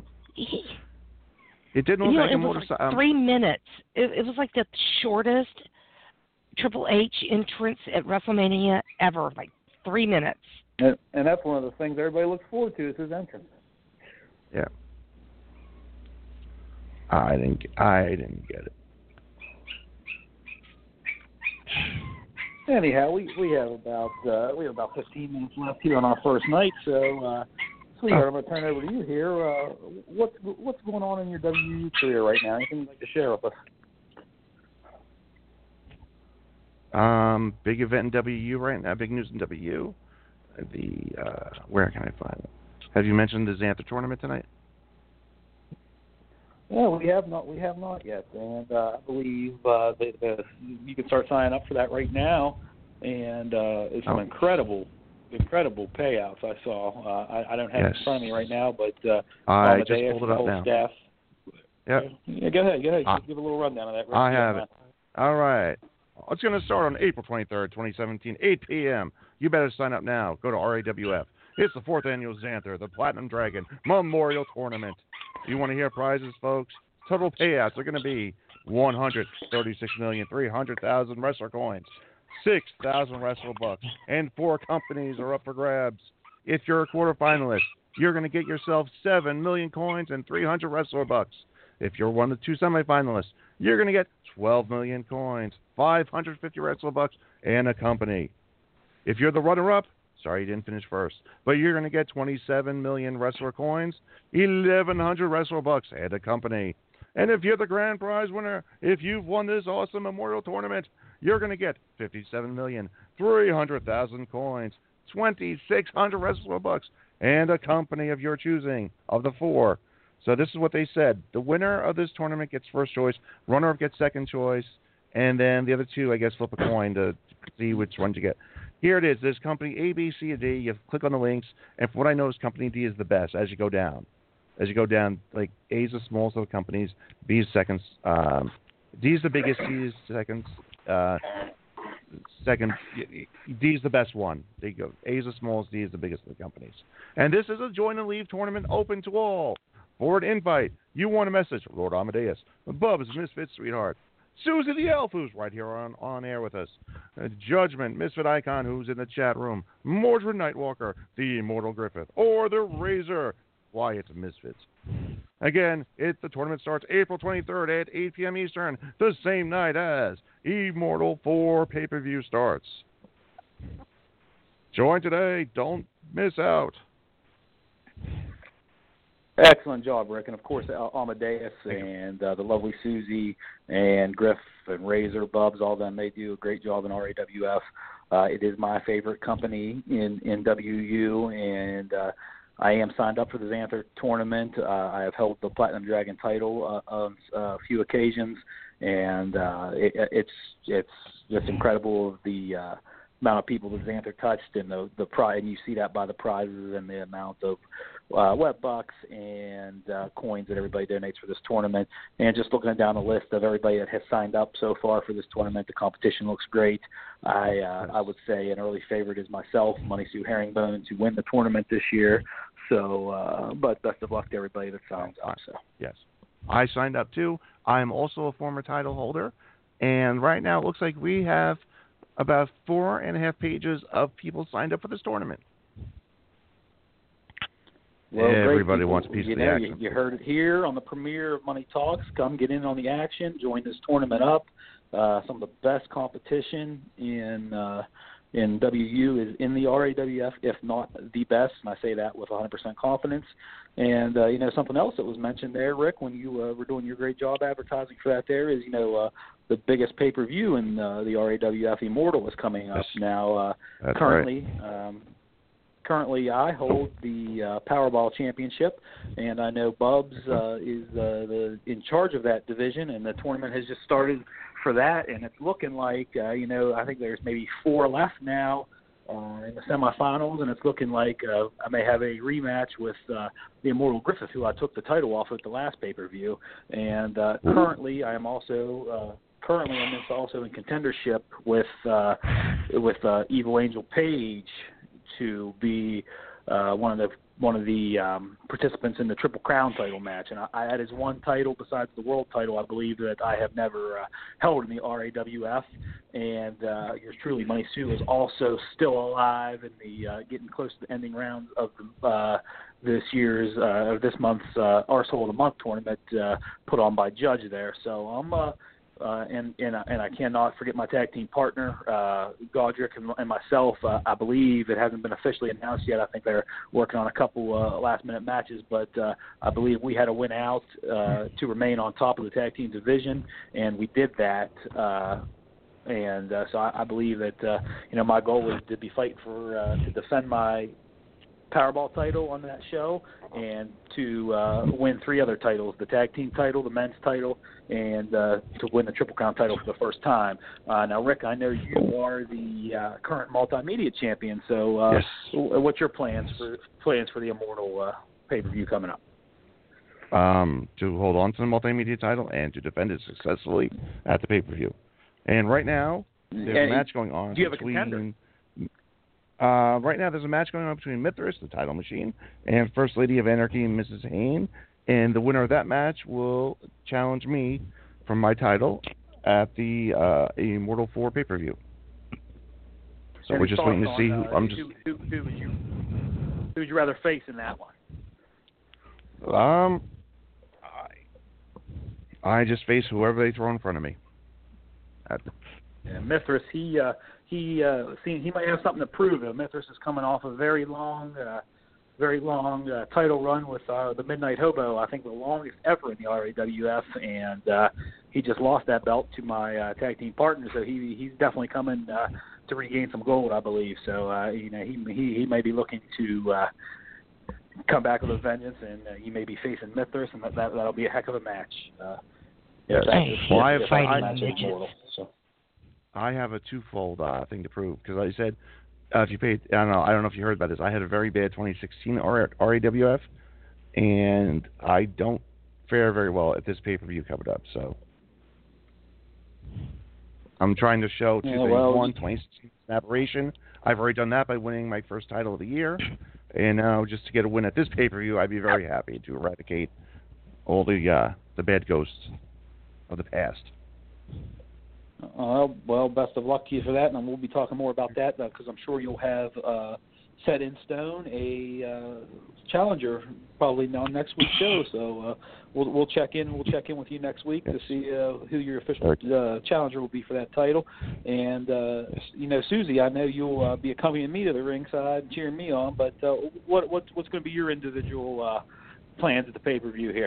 It didn't look like a motorcycle. Like 3 minutes. It was like the shortest Triple H entrance at WrestleMania ever. Like 3 minutes. And that's one of the things everybody looks forward to is his entrance. Yeah. I didn't get it. Anyhow, we have about 15 minutes left here on our first night, so sweetheart, I'm going to turn it over to you here. What's going on in your WU career right now? Anything you'd like to share with us? Big event in WU right now. Big news in WU. Where can I find it? Have you mentioned the Xanther tournament tonight? Yeah, we have not yet, and I believe you can start signing up for that right now, and it's some incredible payouts I saw. I don't have it in front of me right now, but I just pulled it up now. Staff. Yep. Yeah, go ahead. Just give a little rundown of that. I have it. All right. It's going to start on April 23rd, 2017, 8 p.m. You better sign up now. Go to RAWF. It's the 4th annual Xanther, the Platinum Dragon Memorial Tournament. You want to hear prizes, folks? Total payouts are going to be $136,300,000 wrestler coins, 6,000 wrestler bucks, and 4 companies are up for grabs. If you're a quarterfinalist, you're going to get yourself 7 million coins and 300 wrestler bucks. If you're one of the 2 semifinalists, you're going to get 12 million coins, 550 wrestler bucks, and a company. If you're the runner-up, sorry you didn't finish first, but you're going to get 27 million wrestler coins, 1,100 wrestler bucks, and a company. And if you're the grand prize winner, if you've won this awesome memorial tournament, you're going to get 57,300,000 coins, 2,600 wrestler bucks, and a company of your choosing of the 4. So this is what they said. The winner of this tournament gets first choice, runner-up gets second choice, and then the other 2, I guess, flip a coin to see which one you get. Here it is. There's company A, B, C, and D. You click on the links, and from what I know is company D is the best as you go down. As you go down, like A is the smallest of the companies, B is second, D is the biggest, C is second, D is the best one. There you go. A is the smallest, D is the biggest of the companies. And this is a join and leave tournament open to all. For an invite, you want a message, Lord Amadeus, Bubs, Misfit Sweetheart, Susie the Elf, who's right here on air with us, Judgment, Misfit Icon, who's in the chat room, Mordred Nightwalker, the Immortal Griffith, or the Razor, Wyatt Misfits. Again, the tournament starts April 23rd at 8 p.m. Eastern, the same night as Immortal 4 pay-per-view starts. Join today. Don't miss out. Excellent job, Rick. And, of course, Amadeus and the lovely Susie and Griff and Razor, Bubs, all of them, they do a great job in RAWF. It is my favorite company in WU, and I am signed up for the Xanther tournament. I have held the Platinum Dragon title on a few occasions, and it's just incredible the amount of people that Xanther touched, and the prize, and you see that by the prizes and the amount of web bucks and coins that everybody donates for this tournament. And just looking down the list of everybody that has signed up so far for this tournament, the competition looks great. I would say an early favorite is myself, Money Sue Herringbone, to win the tournament this year. So, but best of luck to everybody that signs up. So. Yes, I signed up too. I am also a former title holder, and right now it looks like we have about 4.5 pages of people signed up for this tournament. Well, everybody wants a piece of the action. You heard it here on the premiere of Money Talks. Come get in on the action. Join this tournament up. Some of the best competition in WU is in the RAWF, if not the best, and I say that with 100% confidence. And, something else that was mentioned there, Rick, when you were doing your great job advertising for that there is, the biggest pay-per-view in the RAWF Immortal is coming up now. Currently, right. Currently, I hold the Powerball Championship, and I know Bubs is in charge of that division, and the tournament has just started for that, and it's looking like, I think there's maybe 4 left now in the semifinals, and it's looking like I may have a rematch with the Immortal Griffith, who I took the title off at the last pay-per-view, and currently I'm also in contendership with Evil Angel Page to be one of the participants in the Triple Crown title match, and that is one title besides the world title, I believe, that I have never held in the RAWF. And yours truly, Money Sue, is also still alive in the getting close to the ending rounds of this month's Arsehole of the Month tournament put on by Judge there. So I'm and I cannot forget my tag team partner, Godric, and myself. I believe it hasn't been officially announced yet. I think they're working on a couple last-minute matches, but I believe we had to win out to remain on top of the tag team division, and we did that. So I believe that my goal is to be fighting for to defend my Powerball title on that show, and to win 3 other titles: the tag team title, the men's title, and to win the Triple Crown title for the first time. Now, Rick, I know you are the current multimedia champion. So, yes. What's your plans for the Immortal pay-per-view coming up? To hold on to the multimedia title and to defend it successfully at the pay-per-view. And right now, there's a match going on. Do you have a contender? Right now, there's a match going on between Mithras, the title machine, and First Lady of Anarchy, Mrs. Hayne. And the winner of that match will challenge me for my title at the Immortal 4 pay-per-view. So we're just waiting to see who. Who would you rather face in that one? I just face whoever they throw in front of me. Mithras, he might have something to prove. Mithras is coming off a very long title run with the Midnight Hobo. I think the longest ever in the RAWF, and he just lost that belt to my tag team partner. So he's definitely coming to regain some gold, I believe. So he may be looking to come back with a vengeance, and he may be facing Mithras, and that'll be a heck of a match. I have a twofold thing to prove, because like I said, if you paid, I don't know if you heard about this. I had a very bad 2016 RAWF, and I don't fare very well at this pay-per-view coming up. So I'm trying to show 2 things. 2016 aberration. I've already done that by winning my first title of the year, and now just to get a win at this pay-per-view, I'd be very happy to eradicate all the bad ghosts of the past. Well, best of luck to you for that, and we'll be talking more about that because I'm sure you'll have set in stone a challenger probably on next week's show. So we'll check in. We'll check in with you next week to see who your official challenger will be for that title. And Susie, I know you'll be accompanying me to the ringside, cheering me on. But what's going to be your individual plans at the pay-per-view here?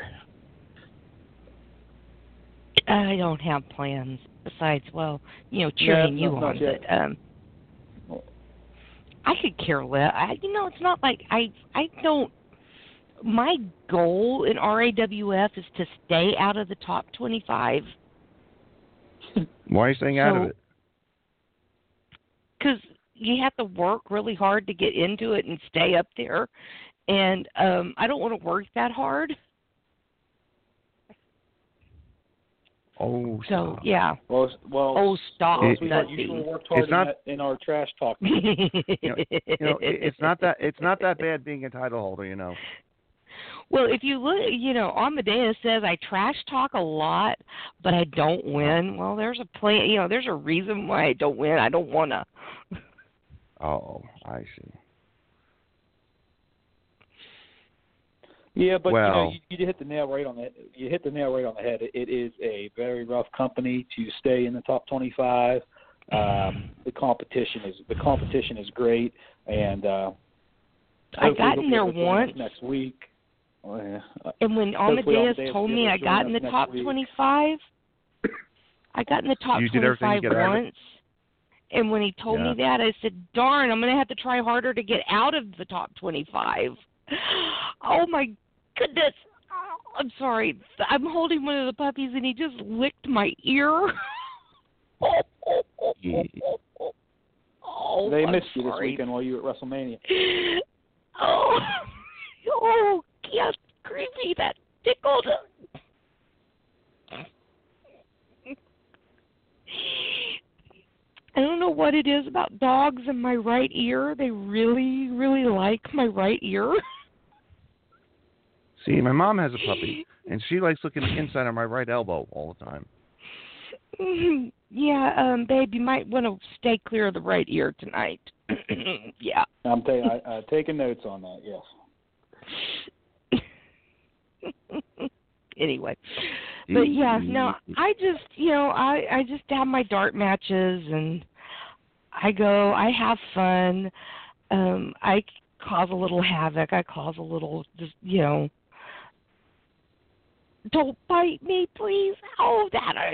I don't have plans besides, cheering you on. But I could care less. It's not like I don't. My goal in RAWF is to stay out of the top 25. Why are you staying out of it? Because you have to work really hard to get into it and stay up there, and I don't want to work that hard. Oh, so stop. Yeah. Well. Oh, stop! You should work hard in our trash talk. It's not that bad being a title holder, Well, if you look, Amadeus says I trash talk a lot, but I don't win. Well, there's a plan. There's a reason why I don't win. I don't wanna. Oh, I see. Yeah, but you hit the nail right on the head. It is a very rough company to stay in the top 25. The competition is great, and I got in there once next week. And when Amadeus told me I got in the top 25, I got in the top 25 once. And when he told me that, I said, "Darn, I'm going to have to try harder to get out of the top 25." Oh my goodness! I'm sorry. I'm holding one of the puppies, and he just licked my ear. Oh, they missed you this weekend while you were at WrestleMania. Oh, yes, creepy. That tickled. I don't know what it is about dogs in my right ear. They really, really like my right ear. See, my mom has a puppy, and she likes looking inside of my right elbow all the time. Yeah, babe, you might want to stay clear of the right ear tonight. Yeah. I'm taking notes on that, yes. Anyway, But yeah, no, I just, I just have my dart matches and I have fun. I cause a little havoc. I cause a little, just, don't bite me, please. Oh,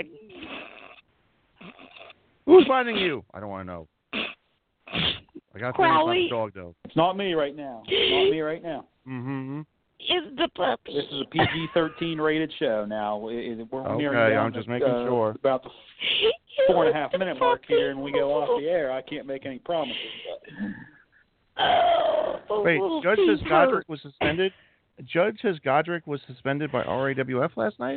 Who's biting you? I don't want to know. I got to think it's not the dog, though. It's not me right now. Mm-hmm. It's the puppy. This is a PG-13 rated show now. We're nearing down I'm just making sure. About the 4.5-minute mark here, and we go off the air. I can't make any promises. Wait, Judge says Godric was suspended? Judge says Godric was suspended by RAWF last night?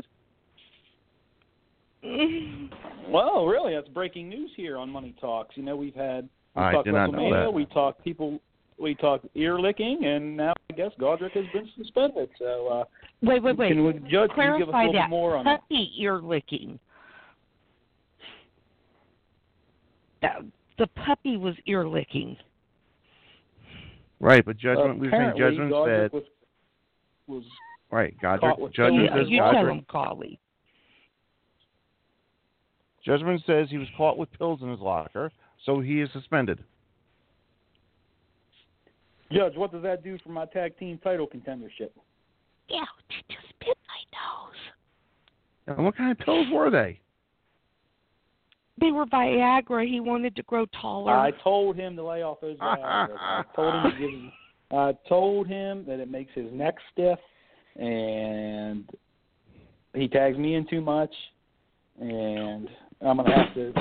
Well, really, that's breaking news here on Money Talks. We've had I did not know that. We talked ear licking, and now I guess Godric has been suspended. So wait. Judge, clarify can you give us a little that. More on that? Puppy ear licking. The puppy was ear licking. Right, but Judgment said was right. Judgment says you tell him, Collie. Judgment says he was caught with pills in his locker, so he is suspended. Judge, what does that do for my tag team title contendership? Yeah, just bit my nose. And what kind of pills were they? They were Viagra. He wanted to grow taller. I told him to lay off those Viagra. I told him that it makes his neck stiff, and he tags me in too much, and I'm gonna have to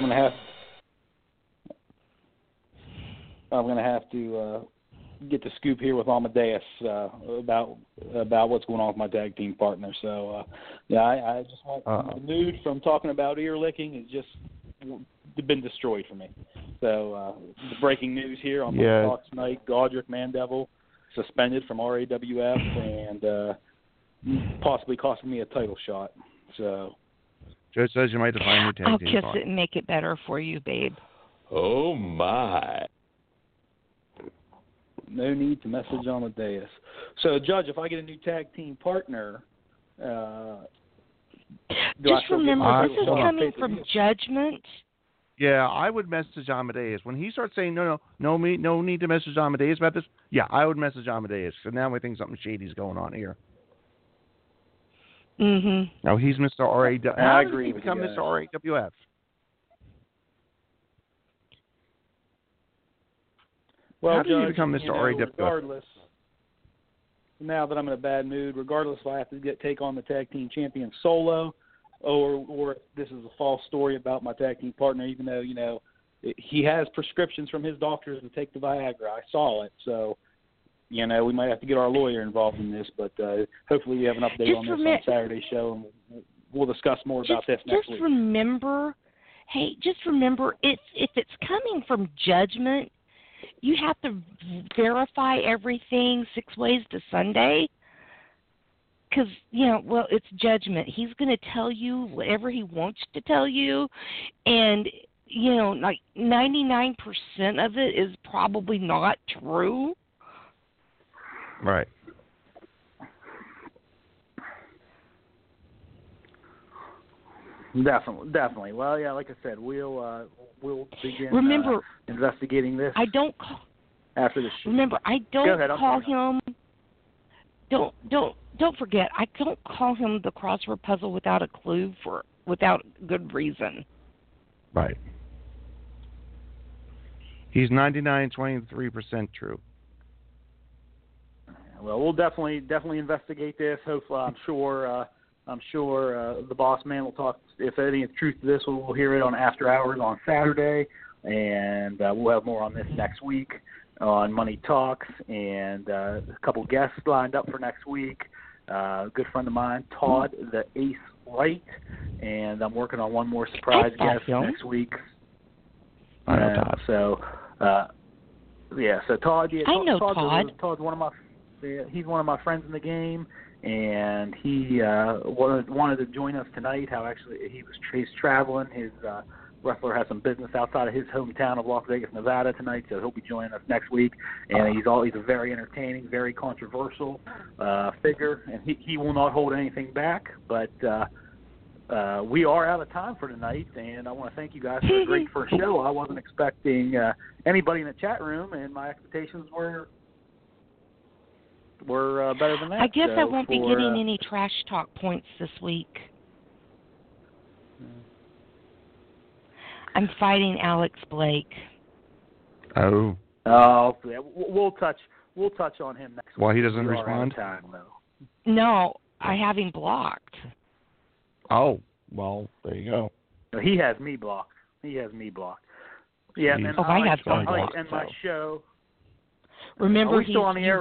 get the scoop here with Amadeus about what's going on with my tag team partner. So I just want the mood from talking about ear licking has just been destroyed for me. So the breaking news here on Money Talks tonight: Godric Mandeville suspended from RAWF and possibly costing me a title shot. So Joe says you might define your tag I'll team kiss partner. it and make it better for you, babe. Oh my. No need to message Amadeus. So, Judge, if I get a new tag team partner, just remember this is coming from Judgment. Yeah, I would message Amadeus when he starts saying no need to message Amadeus about this. Yeah, I would message Amadeus. So now I think something shady's going on here. Mhm. Now he's Mr. RAWF. I agree with you become guys. Mr. RAWF? Well, how did Judge, you become Mr. RAWF? Regardless, now that I'm in a bad mood, regardless if I have to take on the tag team champion solo, or if this is a false story about my tag team partner, even though he has prescriptions from his doctors to take the Viagra. I saw it, so we might have to get our lawyer involved in this. But hopefully, we have an update on this on Saturday's show, and we'll discuss more about this next week. Just remember, if it's coming from Judgment, you have to verify everything 6 ways to Sunday. Because, it's Judgment. He's going to tell you whatever he wants to tell you. And, like 99% of it is probably not true. Right. Definitely. Well, yeah, like I said, we'll begin investigating this. After the show. Remember, I don't call him. Don't forget, I don't call him the crossword puzzle without a clue without good reason. Right. He's 23% true. Well, we'll definitely investigate this. Hopefully, I'm sure the boss man will talk. If any truth to this, we'll hear it on After Hours on Saturday, and we'll have more on this next week on Money Talks, and a couple guests lined up for next week. A good friend of mine, Todd the Ace Wright, and I'm working on one more surprise guest next week. I know Todd. So Todd. I know Todd. Todd's he's one of my friends in the game, and he wanted to join us tonight. He's traveling. His wrestler has some business outside of his hometown of Las Vegas, Nevada tonight, so he'll be joining us next week. And he's a very entertaining, very controversial figure, and he will not hold anything back. But we are out of time for tonight, and I want to thank you guys for a great first show. I wasn't expecting anybody in the chat room, and my expectations were better than that. I guess so I won't be getting any trash talk points this week. I'm fighting Alex Blake. Oh. Oh, yeah. We'll touch on him next week. Why he doesn't respond? Time, no, I have him blocked. Oh, well, there you go. No, he has me blocked. Yeah, and I have him blocked. And my show. Remember, he's still on the air.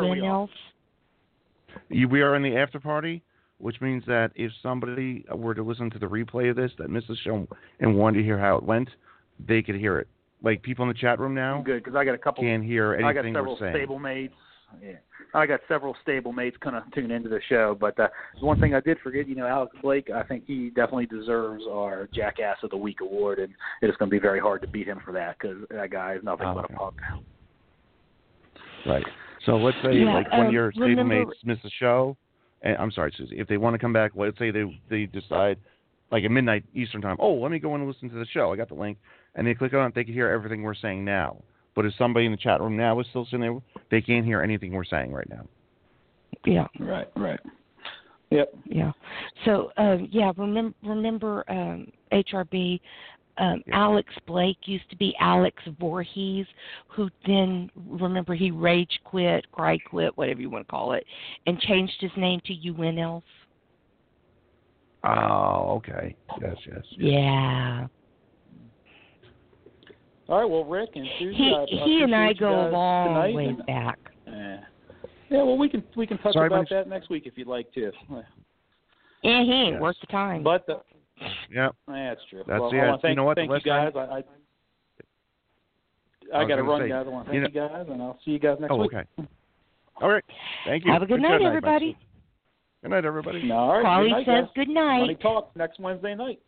We are in the after party, which means that if somebody were to listen to the replay of this that missed the show and wanted to hear how it went, they could hear it. Like people in the chat room now, good, because I got a couple. Can't hear anything I got several we're saying. stablemates. Yeah, I got several stablemates kind of tune into the show. But one thing I did forget, Alex Blake, I think he definitely deserves our Jackass of the Week award, and it's going to be very hard to beat him for that because that guy is nothing but a punk. Right. So let's say one of your stablemates missed the show. And I'm sorry, Susie. If they want to come back, let's say they decide, like at midnight Eastern time, let me go in and listen to the show. I got the link, and they click on it. They can hear everything we're saying now. But if somebody in the chat room now is still sitting there, they can't hear anything we're saying right now. Yeah. Right. Yep. Yeah. So remember HRB. Alex Blake used to be Alex Voorhees, who then, remember, he rage quit, cry quit, whatever you want to call it, and changed his name to UN Elf. Oh, okay. Yes. Yeah. All right, well, Rick and Susie, he and I go a long way back. Yeah, well, we can touch about that next week if you'd like to. Yeah, he ain't worth the time. But yeah, that's true. That's well, it. I want to thank you guys. I got to run, guys. I want to thank you guys, and I'll see you guys next week. Okay. All right. Thank you. Have a good night, everybody. Good night, everybody. All right. Paulie says good night. Money Talk next Wednesday night.